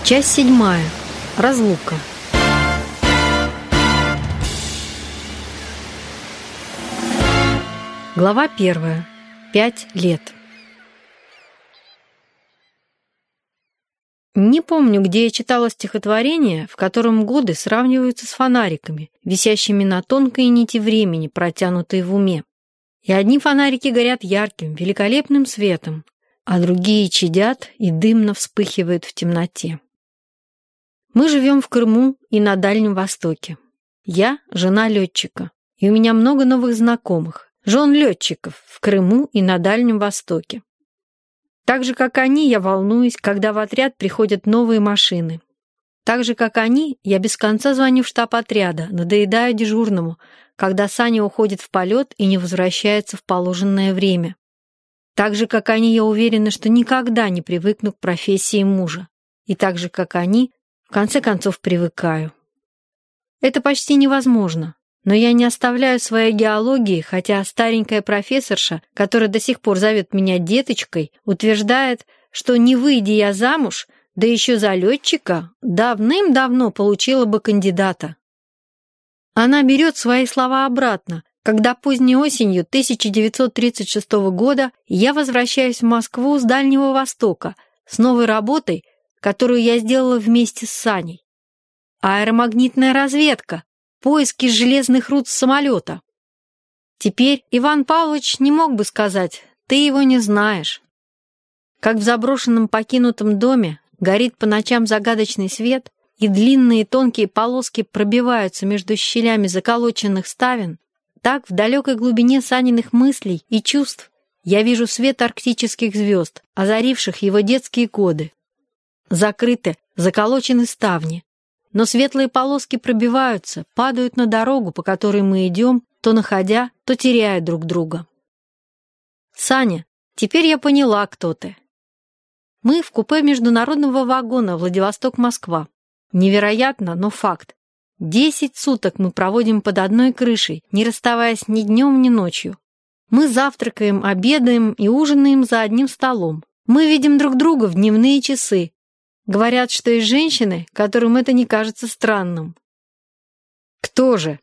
Часть 7. Разлука. Глава 1. 5 лет. Не помню, где я читала стихотворение, в котором годы сравниваются с фонариками, висящими на тонкой нити времени, протянутой в уме. И одни фонарики горят ярким, великолепным светом, а другие чадят и дымно вспыхивают в темноте. Мы живем в Крыму и на Дальнем Востоке. Я жена летчика, и у меня много новых знакомых, жен летчиков в Крыму и на Дальнем Востоке. Так же, как они, я волнуюсь, когда в отряд приходят новые машины. Так же, как они, я без конца звоню в штаб отряда, надоедаю дежурному, когда Саня уходит в полет и не возвращается в положенное время. Так же, как они, я уверена, что никогда не привыкну к профессии мужа. И так же, как они, в конце концов привыкаю. Это почти невозможно. Но я не оставляю своей геологии, хотя старенькая профессорша, которая до сих пор зовет меня деточкой, утверждает, что не выйдя я замуж, да еще за летчика, давным-давно получила бы кандидата. Она берет свои слова обратно, когда поздней осенью 1936 года я возвращаюсь в Москву с Дальнего Востока с новой работой, которую я сделала вместе с Саней. Аэромагнитная разведка. Поиски железных руд с самолета. Теперь Иван Павлович не мог бы сказать, ты его не знаешь. Как в заброшенном покинутом доме горит по ночам загадочный свет, и длинные тонкие полоски пробиваются между щелями заколоченных ставен, так в далекой глубине Саниных мыслей и чувств я вижу свет арктических звезд, озаривших его детские годы. Закрыты, заколочены ставни. Но светлые полоски пробиваются, падают на дорогу, по которой мы идем, то находя, то теряя друг друга. Саня, теперь я поняла, кто ты. Мы в купе международного вагона Владивосток-Москва. Невероятно, но факт. 10 суток мы проводим под одной крышей, не расставаясь ни днем, ни ночью. Мы завтракаем, обедаем и ужинаем за одним столом. Мы видим друг друга в дневные часы. Говорят, что есть женщины, которым это не кажется странным. Кто же?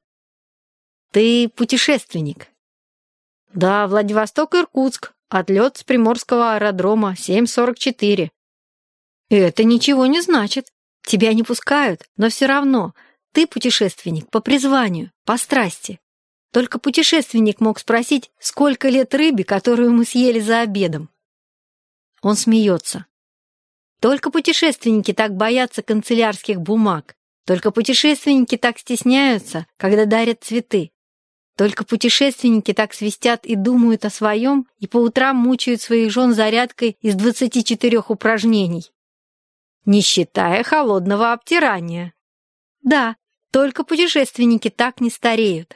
Ты путешественник. Да, Владивосток-Иркутск, отлет с Приморского аэродрома, 7:44. Это ничего не значит. Тебя не пускают, но все равно ты путешественник по призванию, по страсти. Только путешественник мог спросить, сколько лет рыбе, которую мы съели за обедом. Он смеется. Только путешественники так боятся канцелярских бумаг. Только путешественники так стесняются, когда дарят цветы. Только путешественники так свистят и думают о своем, и по утрам мучают своих жен зарядкой из 24 упражнений. Не считая холодного обтирания. Да, только путешественники так не стареют.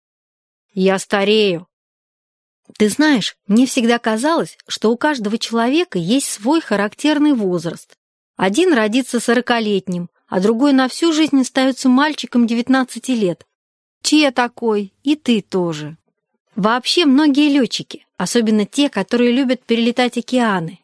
Я старею. Ты знаешь, мне всегда казалось, что у каждого человека есть свой характерный возраст. Один родится 40-летним, а другой на всю жизнь остается мальчиком 19 лет. Че такой? И ты тоже. Вообще многие летчики, особенно те, которые любят перелетать океаны.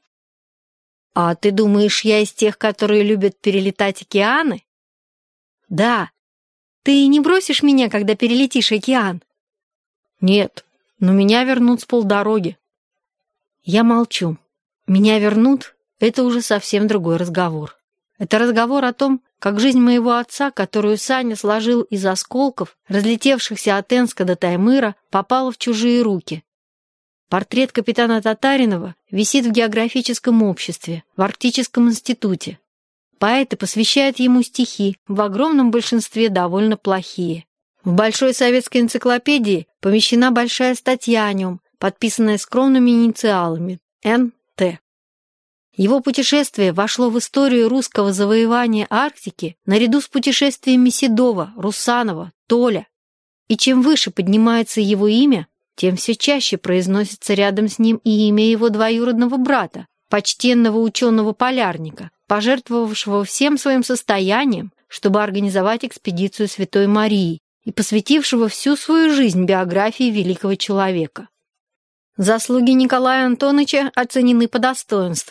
А ты думаешь, я из тех, которые любят перелетать океаны? Да. Ты не бросишь меня, когда перелетишь океан? Нет. Но меня вернут с полдороги. Я молчу. Меня вернут — это уже совсем другой разговор. Это разговор о том, как жизнь моего отца, которую Саня сложил из осколков, разлетевшихся от Энска до Таймыра, попала в чужие руки. Портрет капитана Татаринова висит в географическом обществе, в Арктическом институте. Поэты посвящают ему стихи, в огромном большинстве довольно плохие. В Большой советской энциклопедии помещена большая статья о нем, подписанная скромными инициалами Н.Т. Его путешествие вошло в историю русского завоевания Арктики наряду с путешествиями Седова, Русанова, Толя. И чем выше поднимается его имя, тем все чаще произносится рядом с ним и имя его двоюродного брата, почтенного ученого-полярника, пожертвовавшего всем своим состоянием, чтобы организовать экспедицию Святой Марии, и посвятившего всю свою жизнь биографии великого человека. Заслуги Николая Антоновича оценены по достоинству.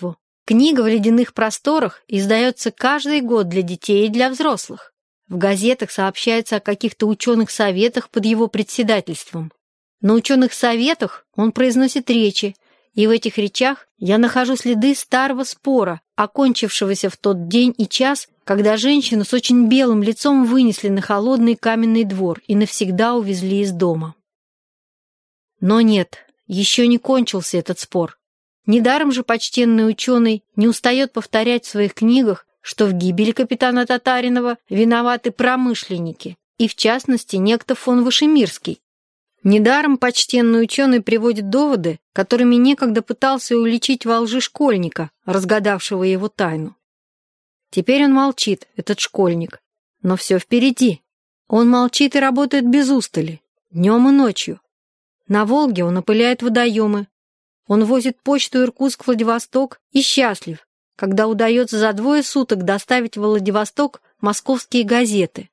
Книга в ледяных просторах издается каждый год для детей и для взрослых. В газетах сообщается о каких-то ученых советах под его председательством. На ученых советах он произносит речи, и в этих речах я нахожу следы старого спора, окончившегося в тот день и час, когда женщину с очень белым лицом вынесли на холодный каменный двор и навсегда увезли из дома. Но нет, еще не кончился этот спор. Недаром же почтенный ученый не устает повторять в своих книгах, что в гибели капитана Татаринова виноваты промышленники, и в частности некто фон Вышемирский. Недаром почтенный ученый приводит доводы, которыми некогда пытался уличить во лжи школьника, разгадавшего его тайну. Теперь он молчит, этот школьник, но все впереди. Он молчит и работает без устали, днем и ночью. На Волге он опыляет водоемы. Он возит почту Иркутск-Владивосток и счастлив, когда удается за 2 суток доставить в Владивосток московские газеты.